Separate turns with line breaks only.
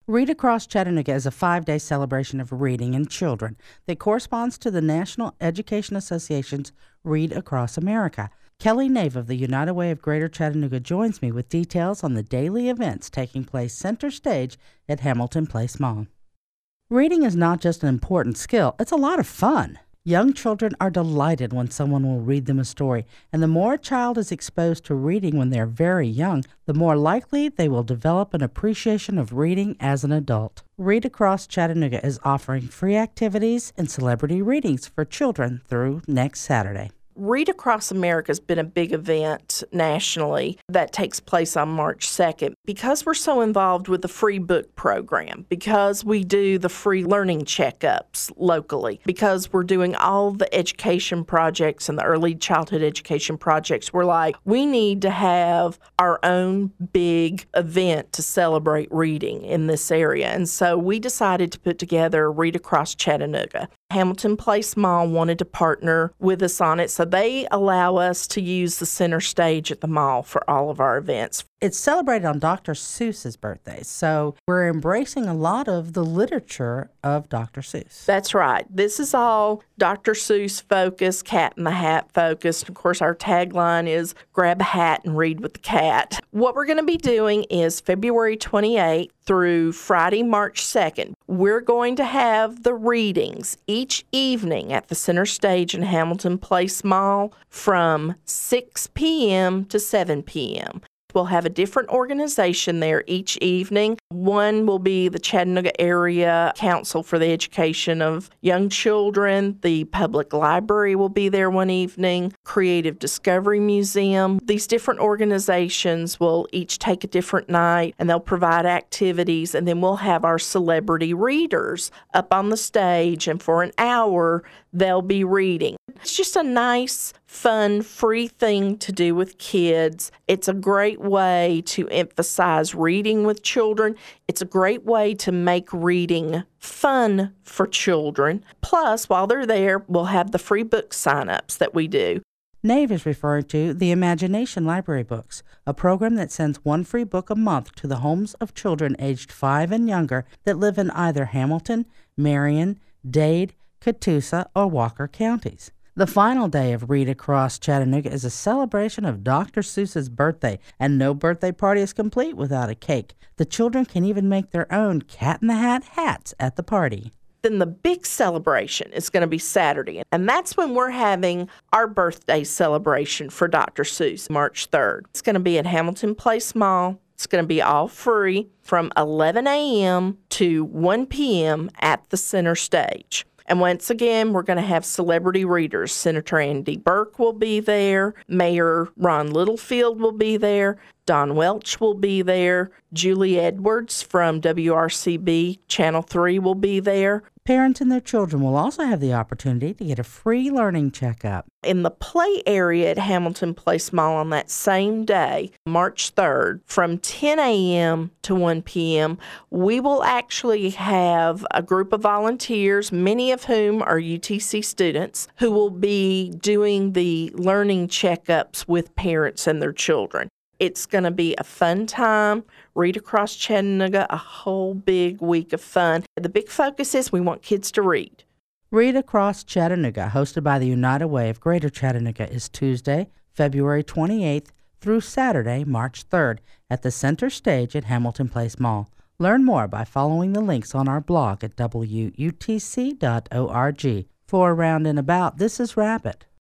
Read Across Chattanooga is a 5-day celebration of reading in children that corresponds to the National Education Association's Read Across America. Kelly Nave of the United Way of Greater Chattanooga joins me with details on the daily events taking place center stage at Hamilton Place Mall. Reading is not just an important skill, it's a lot of fun. Young children are delighted when someone will read them a story, and the more a child is exposed to reading when they're very young, the more likely they will develop an appreciation of reading as an adult. Read Across Chattanooga is offering free activities and celebrity readings for children through next Saturday.
Read Across America has been a big event nationally that takes place on March 2nd. Because we're so involved with the free book program, because we do the free learning checkups locally, because we're doing all the education projects and the early childhood education projects, we're like, we need to have our own big event to celebrate reading in this area. And so we decided to put together Read Across Chattanooga. Hamilton Place Mall wanted to partner with us on it, so they allow us to use the center stage at the mall for all of our events.
It's celebrated on Dr. Seuss's birthday, so we're embracing a lot of the literature of Dr. Seuss.
That's right. This is all Dr. Seuss focused, Cat in the Hat focused. Of course, our tagline is grab a hat and read with the cat. What we're going to be doing is February 28th through Friday, March 2nd. We're going to have the readings each evening at the center stage in Hamilton Place Mall from 6 p.m. to 7 p.m. We'll have a different organization there each evening. One will be the Chattanooga Area Council for the Education of Young Children. The Public Library will be there one evening. Creative Discovery Museum. These different organizations will each take a different night, and they'll provide activities, and then we'll have our celebrity readers up on the stage, and for an hour, they'll be reading. It's just a nice, fun, free thing to do with kids. It's a great way to emphasize reading with children. It's a great way to make reading fun for children. Plus, while they're there, we'll have the free book sign-ups that we do.
Nave is referring to the Imagination Library Books, a program that sends one free book a month to the homes of children aged 5 and younger that live in either Hamilton, Marion, Dade, Catoosa, or Walker counties. The final day of Read Across Chattanooga is a celebration of Dr. Seuss's birthday, and no birthday party is complete without a cake. The children can even make their own Cat in the Hat hats at the party.
Then the big celebration is going to be Saturday, and that's when we're having our birthday celebration for Dr. Seuss, March 3rd. It's going to be at Hamilton Place Mall. It's going to be all free from 11 a.m. to 1 p.m. at the center stage. And once again, we're going to have celebrity readers. Senator Andy Burke will be there. Mayor Ron Littlefield will be there. Don Welch will be there. Julie Edwards from WRCB Channel 3 will be there.
Parents and their children will also have the opportunity to get a free learning checkup.
In the play area at Hamilton Place Mall on that same day, March 3rd, from 10 a.m. to 1 p.m., we will actually have a group of volunteers, many of whom are UTC students, who will be doing the learning checkups with parents and their children. It's going to be a fun time. Read Across Chattanooga, a whole big week of fun. The big focus is we want kids to read.
Read Across Chattanooga, hosted by the United Way of Greater Chattanooga, is Tuesday, February 28th through Saturday, March 3rd at the center stage at Hamilton Place Mall. Learn more by following the links on our blog at WUTC.org. For Around and About, this is Rabbit.